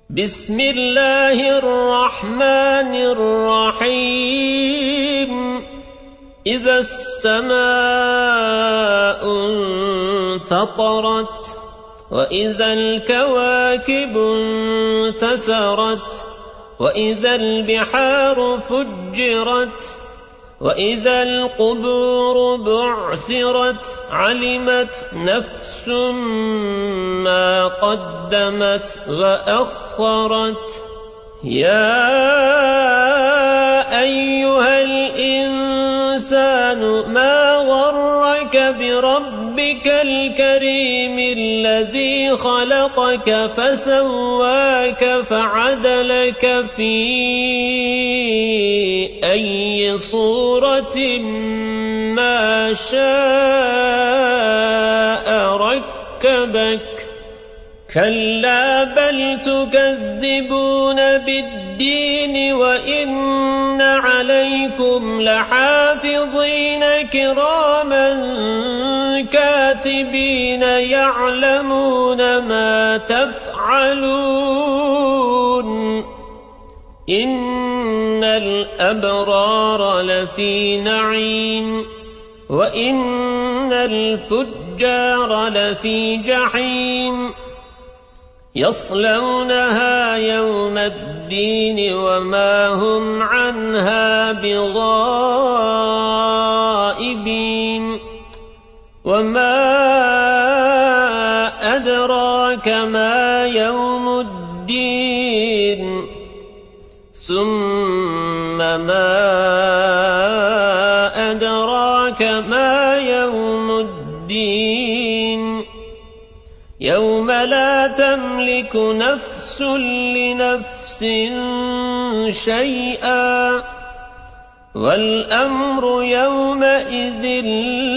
بسم الله الرحمن الرحيم إذا السماء انفطرت وإذا الكواكب انتثرت وإذا البحار فجرت وإذا القبور بعثرت علمت نفس ما قدمت وأخرت يا أيها الإنسان ما غرك بربك الكريم الذي خلقك فسواك فعدلك في أي صورة ما شاء ركبك كلا بل تكذبون بالدين وإن عليكم لحافظين كراما كاتبين يعلمون ما تفعلون إن الأبرار لفي نعيم وإن الفجار لفي جحيم يصلونها يوم الدين وما هم عنها بغائبين وما أدراك ما يوم الدين ثم ما أدراك ما يوم الدين يوم لا تملك نفس لنفس شيئا والأمر يومئذ